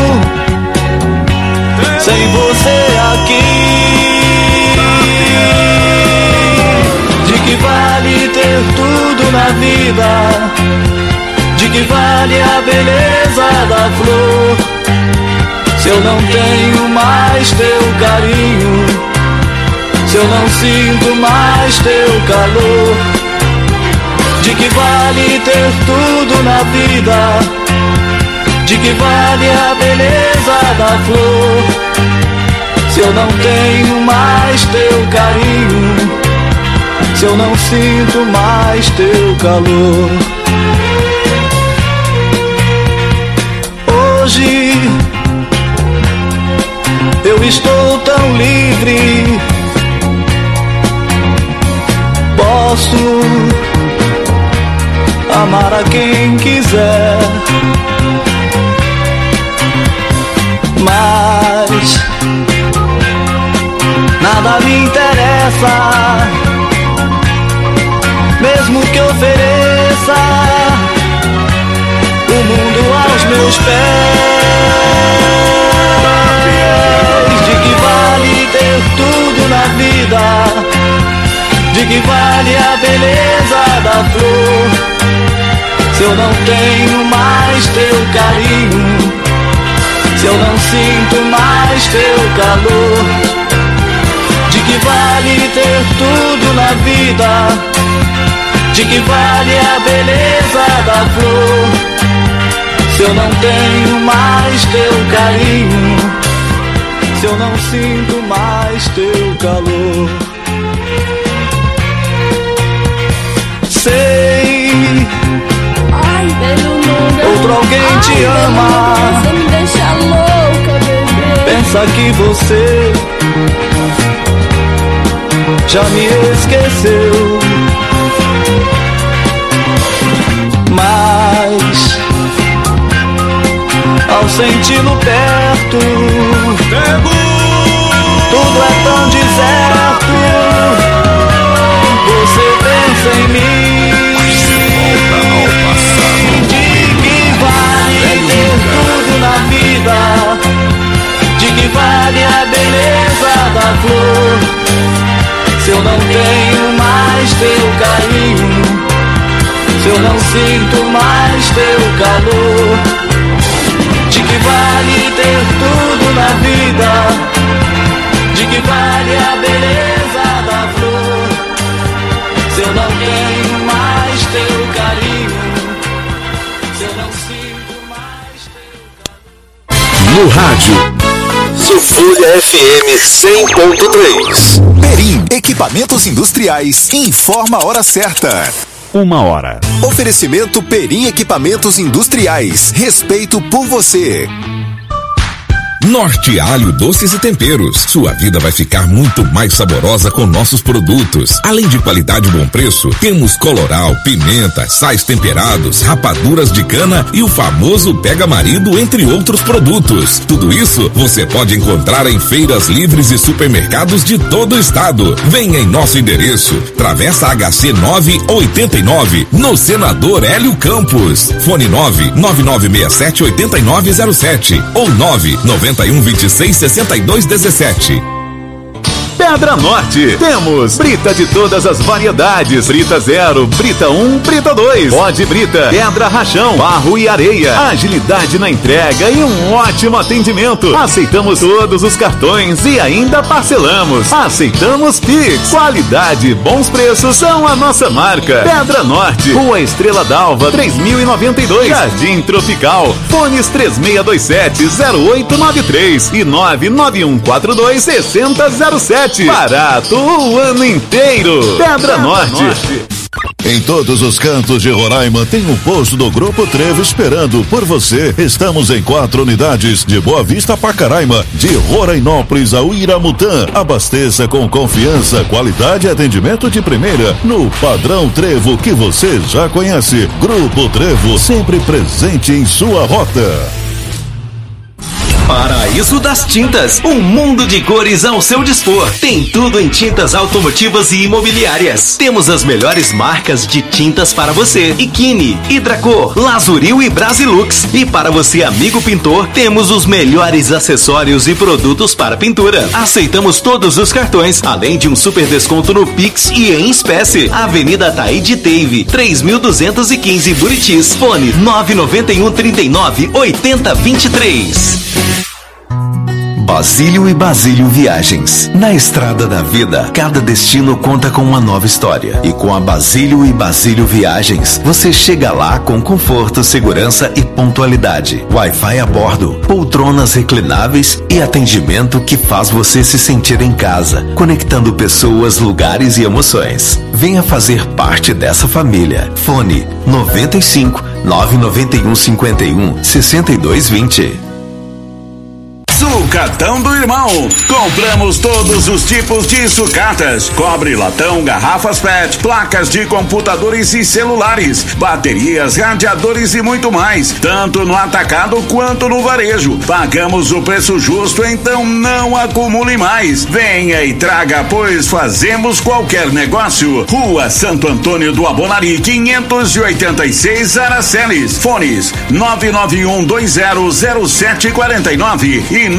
sem você aqui. De que vale ter tudo na vida? De que vale a beleza da flor? Se eu não tenho mais teu carinho, se eu não sinto mais teu calor. De que vale ter tudo na vida? De que vale a beleza da flor? Se eu não tenho mais teu carinho, se eu não sinto mais teu calor. Hoje eu estou tão livre, posso amar a quem quiser, mas nada me interessa, mesmo que ofereça o mundo aos meus pés. De que vale ter tudo na vida? De que vale a beleza da flor? Se eu não tenho mais teu carinho, se eu não sinto mais teu calor. De que vale ter tudo na vida? De que vale a beleza da flor? Se eu não tenho mais teu carinho, se eu não sinto mais teu calor. Sei, ai, velho, nunca. Outro alguém te ama. Velho, você me deixa louca, bebê. Pensa que você já me esqueceu, mas ao senti-lo perto, tudo é tão deserto. Você pensa em mim. De que vale ter tudo na vida? De que vale a beleza da flor? Se eu não tenho mais teu carinho, se eu não sinto mais teu calor. De que vale ter tudo na vida? De que vale a beleza da flor? Se eu não tenho mais teu carinho, se eu não sinto mais teu calor. No rádio, Folha FM 100.3. Perim, equipamentos industriais, informa a hora certa. 1h. Oferecimento Perim Equipamentos Industriais. Respeito por você. Norte Alho Doces e Temperos. Sua vida vai ficar muito mais saborosa com nossos produtos. Além de qualidade e bom preço, temos coloral, pimenta, sais temperados, rapaduras de cana e o famoso Pega Marido, entre outros produtos. Tudo isso você pode encontrar em feiras livres e supermercados de todo o estado. Venha em nosso endereço, Travessa HC 989, no Senador Hélio Campos. Fone 99967-8907 ou 99126-6217. Pedra Norte, temos brita de todas as variedades, brita 0, brita 1, brita 2, pó de brita, pedra rachão, barro e areia, agilidade na entrega e um ótimo atendimento. Aceitamos todos os cartões e ainda parcelamos. Aceitamos Pix. Qualidade e bons preços são a nossa marca. Pedra Norte, Rua Estrela d'Alva, 3092, Jardim Tropical. Fones 3627-0893 e 99142-6007. Barato o ano inteiro. Pedra Norte. Em todos os cantos de Roraima tem um posto do Grupo Trevo esperando por você. Estamos em 4 unidades, de Boa Vista a Pacaraima, de Rorainópolis a Uiramutã. Abasteça com confiança, qualidade e atendimento de primeira no padrão Trevo que você já conhece. Grupo Trevo, sempre presente em sua rota. Paraíso das Tintas, um mundo de cores ao seu dispor. Tem tudo em tintas automotivas e imobiliárias. Temos as melhores marcas de tintas para você: Ikine, Hidracor, Lazuril e Brasilux. E para você, amigo pintor, temos os melhores acessórios e produtos para pintura. Aceitamos todos os cartões, além de um super desconto no Pix e em espécie. Avenida Taíde Teive, 3215 Buritis. Fone 99139-8023. Basílio e Basílio Viagens. Na estrada da vida, cada destino conta com uma nova história. E com a Basílio e Basílio Viagens, você chega lá com conforto, segurança e pontualidade. Wi-Fi a bordo, poltronas reclináveis e atendimento que faz você se sentir em casa, conectando pessoas, lugares e emoções. Venha fazer parte dessa família. Fone 95 991 51 6220. Sucatão do Irmão. Compramos todos os tipos de sucatas: cobre, latão, garrafas PET, placas de computadores e celulares, baterias, radiadores e muito mais, tanto no atacado quanto no varejo. Pagamos o preço justo, então não acumule mais. Venha e traga, pois fazemos qualquer negócio. Rua Santo Antônio do Abonari, 586 Araceles. Fones 991200749 e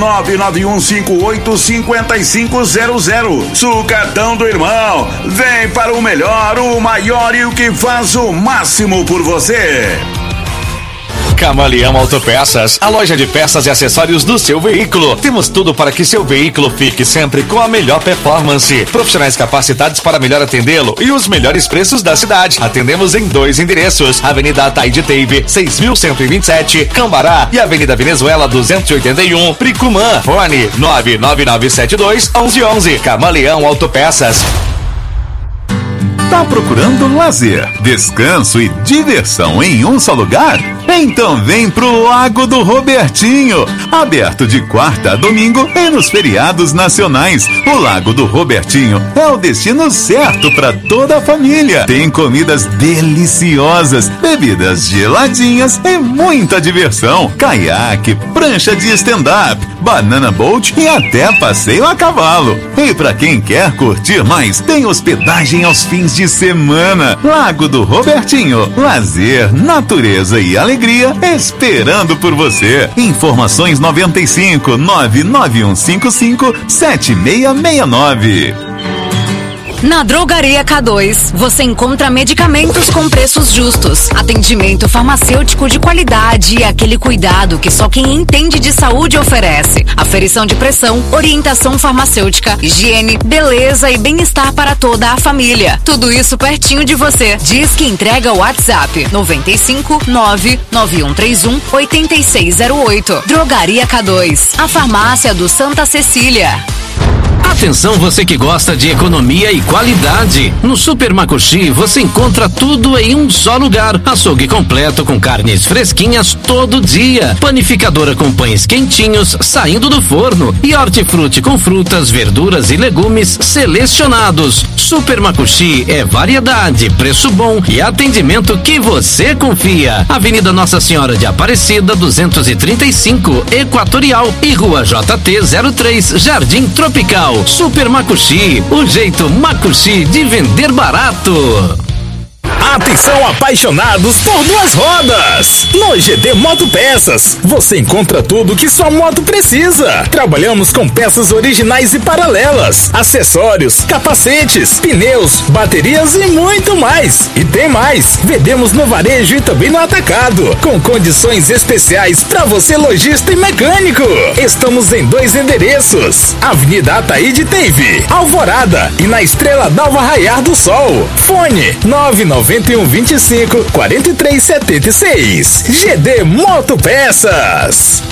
991585500. Sucatão do Irmão, vem para o melhor, o maior e o que faz o máximo por você. Camaleão Autopeças, a loja de peças e acessórios do seu veículo. Temos tudo para que seu veículo fique sempre com a melhor performance. Profissionais capacitados para melhor atendê-lo e os melhores preços da cidade. Atendemos em 2 endereços: Avenida Taíde Teive, 6127, Cambará, e Avenida Venezuela 281, Pricumã. Fone 99972-1111. Camaleão Autopeças. Tá procurando lazer, descanso e diversão em um só lugar? Então vem pro Lago do Robertinho, aberto de quarta a domingo e nos feriados nacionais. O Lago do Robertinho é o destino certo para toda a família. Tem comidas deliciosas, bebidas geladinhas e muita diversão. Caiaque, prancha de stand-up, banana boat e até passeio a cavalo. E para quem quer curtir mais, tem hospedagem aos fins de semana. Lago do Robertinho, lazer, natureza e alegria esperando por você. Informações 95 99155 7669. Na Drogaria K2, você encontra medicamentos com preços justos, atendimento farmacêutico de qualidade e aquele cuidado que só quem entende de saúde oferece. Aferição de pressão, orientação farmacêutica, higiene, beleza e bem-estar para toda a família. Tudo isso pertinho de você. Diz que entrega o WhatsApp 95 99131 8608. Drogaria K2, a farmácia do Santa Cecília. Atenção você que gosta de economia e qualidade. No Super Macuxi você encontra tudo em um só lugar. Açougue completo com carnes fresquinhas todo dia. Panificadora com pães quentinhos saindo do forno. E hortifruti com frutas, verduras e legumes selecionados. Super Macuxi é variedade, preço bom e atendimento que você confia. Avenida Nossa Senhora de Aparecida, 235, Equatorial e Rua JT 03, Jardim Tropical. Super Macuxi, o jeito Macuxi de vender barato. Atenção apaixonados por duas rodas! No GD Motopeças, você encontra tudo que sua moto precisa. Trabalhamos com peças originais e paralelas, acessórios, capacetes, pneus, baterias e muito mais. E tem mais, vendemos no varejo e também no atacado, com condições especiais para você lojista e mecânico. Estamos em 2 endereços, Avenida Ataíde Teve, Alvorada e na Estrela Nova Raiar do Sol. Fone 99125 4376. GD Motopeças.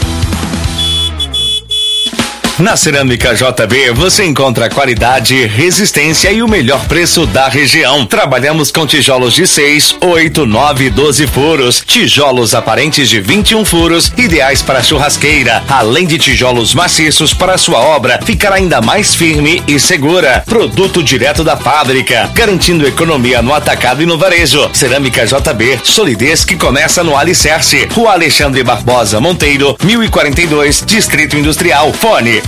Na Cerâmica JB você encontra qualidade, resistência e o melhor preço da região. Trabalhamos com tijolos de 6, 8, 9 e 12 furos, tijolos aparentes de 21 furos, ideais para churrasqueira, além de tijolos maciços para sua obra ficar ainda mais firme e segura. Produto direto da fábrica, garantindo economia no atacado e no varejo. Cerâmica JB, solidez que começa no alicerce. Rua Alexandre Barbosa Monteiro, 1042, Distrito Industrial. Fone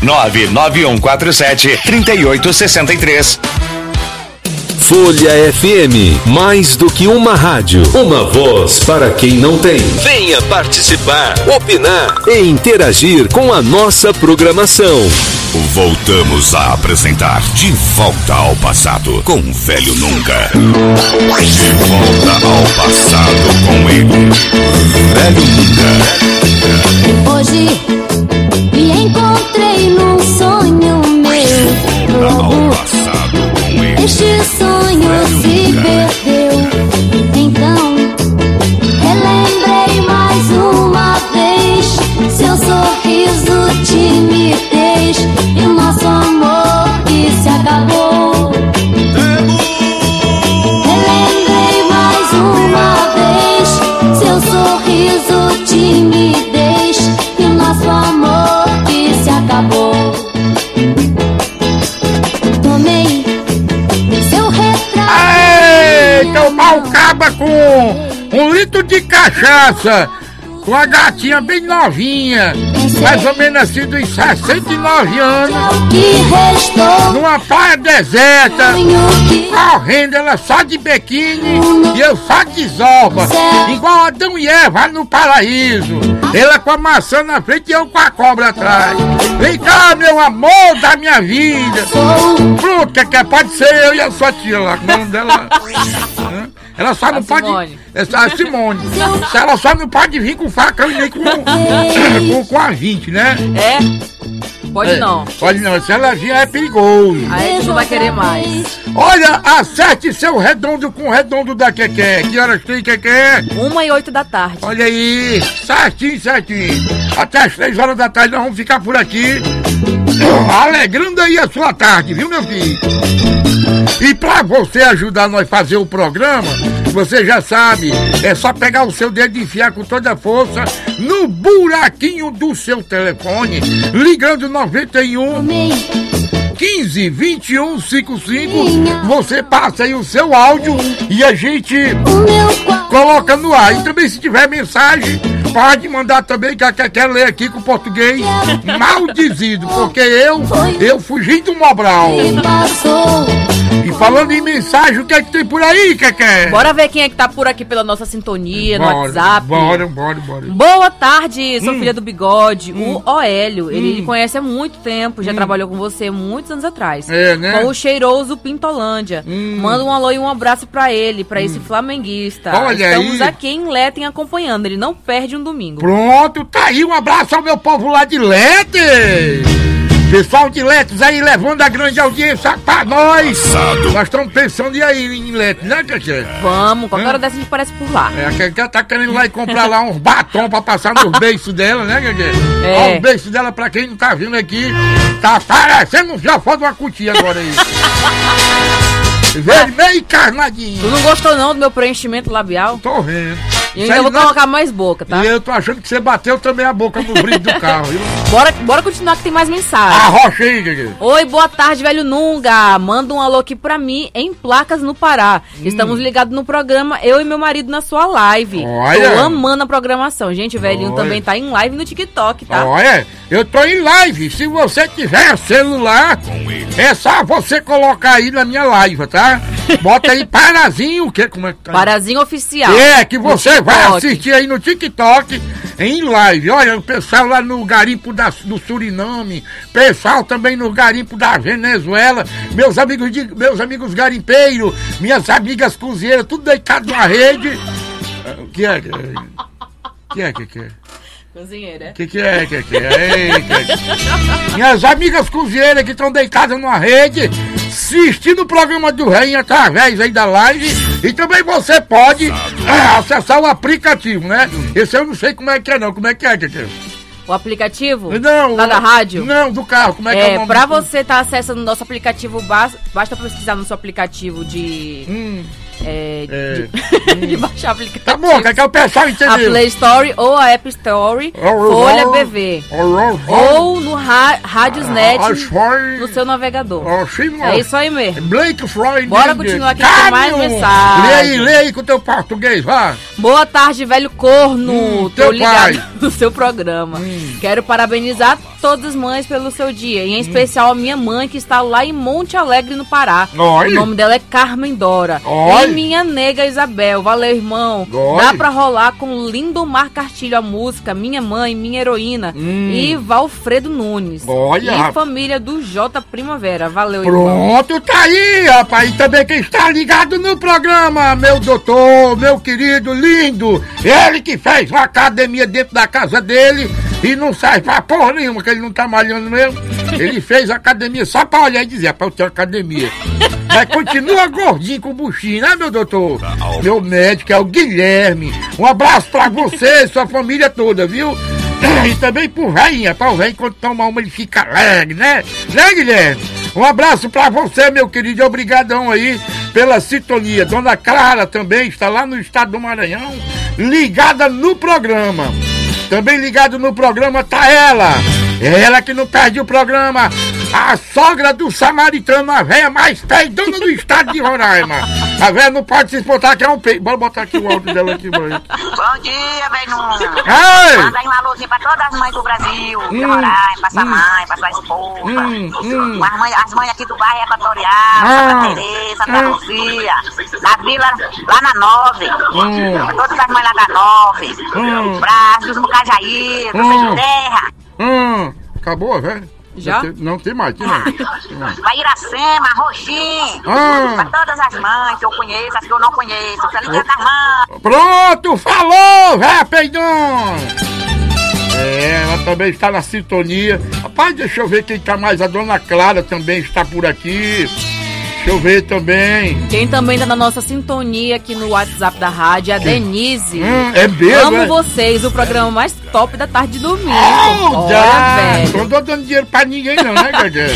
99147-3863. Folha FM, mais do que uma rádio, uma voz para quem não tem. Venha participar, opinar e interagir com a nossa programação. Voltamos a apresentar De Volta ao Passado com o Velho Nunca. De volta ao passado com ele, Velho Nunca. Hoje me encontrei num sonho meu. Este sonho se perdeu. Então relembrei mais uma vez seu sorriso, timidez e o nosso amor que se acabou. Relembrei mais uma vez seu sorriso, timidez e o nosso amor que se acabou. Tomei seu retrato. Então mal acaba com 1 litro de cachaça, com a gatinha bem novinha, mais ou menos assim dos 69 anos, numa praia deserta, correndo ela só de biquíni e eu só de zoba, igual Adão e Eva no paraíso, ela com a maçã na frente e eu com a cobra atrás. Vem cá, meu amor da minha vida. Pronto, que pode ser eu e a sua tia lá, o nome dela. Ela só não pode. A Simone. Ela só não pode vir com facão e nem com a 20, né? É? Pode não. Pode não. Se ela vir é perigoso. Aí a gente não vai querer mais. Olha, acerte seu redondo com o redondo da Quequé. Que horas tem, Quequé? 1h08 da tarde. Olha aí, certinho, certinho. Até as 3 horas da tarde nós vamos ficar por aqui, alegrando aí a sua tarde, viu, meu filho? E pra você ajudar nós a fazer o programa, você já sabe, é só pegar o seu dedo e enfiar com toda a força no buraquinho do seu telefone, ligando 91 15 21 55, você passa aí o seu áudio e a gente coloca no ar. E também se tiver mensagem, pode mandar também, que eu quero ler aqui com português maldizido, porque eu fugi do Mobral. E falando em mensagem, o que é que tem por aí, Keké? Bora ver quem é que tá por aqui pela nossa sintonia, no WhatsApp. Bora. Boa tarde, sou filha do Bigode, o Oélio. Ele conhece há muito tempo, já trabalhou com você muitos anos atrás. É, né? Com o cheiroso Pintolândia. Manda um alô e um abraço pra ele, pra esse flamenguista. Olha Estamos aí. aqui em Letem acompanhando, ele não perde um domingo. Pronto, tá aí, um abraço ao meu povo lá de Lete. Pessoal de Letos aí levando a grande audiência pra nós. Nós estamos pensando em ir em Letos, né, Cachê? Vamos, qualquer hora dessa a gente parece por lá. A Cachê tá querendo ir lá e comprar lá uns batom pra passar nos beiços dela, né, Cachê? Ó, os beiços dela, pra quem não tá vindo aqui, tá parecendo já foto uma cutia agora aí. Vermelho e carnadinho. Tu não gostou não do meu preenchimento labial? Tô vendo. E ainda vou colocar mais boca, tá? E eu tô achando que você bateu também a boca no brilho do carro, viu? Bora continuar que tem mais mensagem. Arrocha aí, Gagê. Oi, boa tarde, velho Nunga. Manda um alô aqui pra mim, em Placas no Pará. Estamos ligados no programa, eu e meu marido na sua live. Olha. Tô amando a programação. Gente, o velhinho também tá em live no TikTok, tá? Olha, eu tô em live. Se você tiver celular, é só você colocar aí na minha live, tá? Bota aí Parazinho, o quê? Como é que tá? Parazinho Oficial. Que você vai assistir aí no TikTok em live. Olha, o pessoal lá no garimpo do Suriname, pessoal também no garimpo da Venezuela, meus amigos garimpeiros, minhas amigas cozinheiras, tudo deitado na rede. O que é? Cozinheira. Que é? Minhas amigas cozinheiras que estão deitadas numa rede, assistindo o programa do Rei através aí da live. E também você pode acessar o aplicativo, né? Esse eu não sei como é que é não. Como é que é, Tchê? O aplicativo? Não. Lá da rádio? Não, do carro. Como é que é o nome? Pra você estar acessando o nosso aplicativo, basta pesquisar no seu aplicativo de baixar o aplicativo. Tá bom, que é o pessoal entendeu? A Play Store ou a App Store, Folha BV. Ou no Radiosnet, no seu navegador. É isso aí mesmo. Blake Freud. Bora continuar aqui com mais mensagem. Lê aí com o teu português, vá. Boa tarde, velho corno. Tô ligado no seu programa. Quero parabenizar todas as mães pelo seu dia, e em especial a minha mãe que está lá em Monte Alegre, no Pará. O nome dela é Carmen Dora. E minha nega Isabel. Valeu, irmão. Dá pra rolar com Lindomar Cartilho a música Minha Mãe, Minha Heroína e Valfredo Nunes. E família do J Primavera. Valeu, irmão. Pronto, tá aí, rapaz. E também quem está ligado no programa, meu doutor, meu querido, lindo. Ele que fez uma academia dentro da casa dele e não sai pra porra nenhuma, que ele não tá malhando mesmo. Ele fez academia só pra olhar e dizer, rapaz, eu tenho academia. Mas continua gordinho com o buchinho, né, meu doutor? Meu médico é o Guilherme. Um abraço pra você e sua família toda, viu? E também pro velhinho, pra o velho, quando toma uma ele fica alegre, né? Né, Guilherme? Um abraço pra você, meu querido, e obrigadão aí pela sintonia. Dona Clara também está lá no estado do Maranhão, ligada no programa. Também ligado no programa tá ela. É ela que não perde o programa. A sogra do samaritano, a véia mais peidona do estado de Roraima. A véia não pode se exportar, que é um peido. Bora botar aqui o áudio dela aqui, mãe. Bom dia, velho. Manda aí um alôzinho pra todas as mães do Brasil, de Roraima, pra sua mãe, pra sua esposa. As mães aqui do bairro Equatorial, Santa Teresa, Santa Luzia, da vila lá na 9. Pra todas as mães lá da 9. Pra dos Mucajaí, do Centro Terra. Acabou, velho? Já? Não, tem mais, tem mais. Pra Iracema, Roxinho, pra todas as mães que eu conheço, as que eu não conheço. Feliz Dia das Mães. Pronto, falou, véia peidona. Ela também está na sintonia. Rapaz, deixa eu ver quem tá mais. A Dona Clara também está por aqui. Deixa eu ver também. Quem também tá na nossa sintonia aqui no WhatsApp da rádio é a Denise. É mesmo? Amo vocês, o programa mais top da tarde de domingo. Velho. Não tô dando dinheiro pra ninguém não, né, Gagé?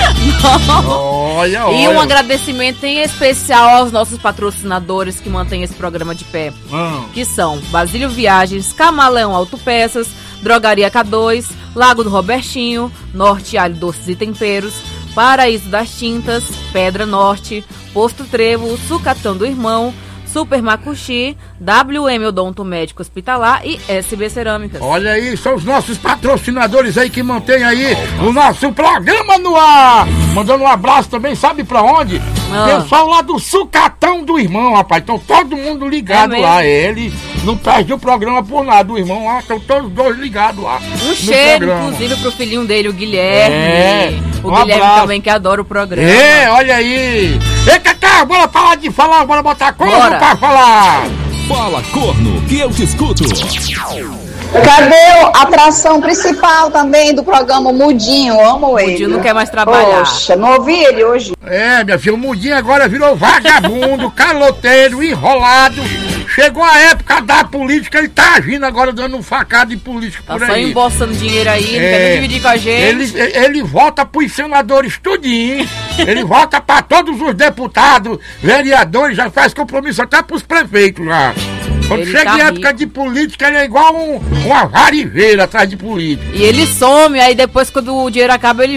Olha. E um agradecimento em especial aos nossos patrocinadores que mantêm esse programa de pé. Que são Basílio Viagens, Camaleão Autopeças, Drogaria K2, Lago do Robertinho, Norte Alho Doces e Temperos, Paraíso das Tintas, Pedra Norte, Posto Trevo, Sucatão do Irmão, Super Macuxi, WM Odonto Médico Hospitalar e SB Cerâmicas. Olha aí, são os nossos patrocinadores aí que mantêm aí o nosso programa no ar. Mandando um abraço também, sabe pra onde? Pessoal lá do Sucatão do Irmão, rapaz. Estão todo mundo ligado lá. Ele não perde o programa por nada. O irmão lá, estão todos dois ligados lá. Um cheiro, inclusive, pro filhinho dele, o Guilherme. O Guilherme abraço. Também, que adora o programa. Olha aí. Ei, Cacá, bora parar de falar, bora botar corno pra falar. Fala, corno, que eu te escuto. Cadê a atração principal também do programa Mudinho? Amo ele. Mudinho não quer mais trabalhar. Poxa, não ouvi ele hoje. Minha filha, o Mudinho agora virou vagabundo, caloteiro, enrolado. Chegou a época da política, ele tá agindo agora, dando um facado de político por aí. Tá só embolsando dinheiro aí, não quer nem dividir com a gente. Ele vota pros senadores tudinho, ele vota pra todos os deputados, vereadores, já faz compromisso até pros prefeitos já. Quando ele chega em época de política, ele é igual uma variveira atrás de político. E ele some, aí depois quando o dinheiro acaba, ele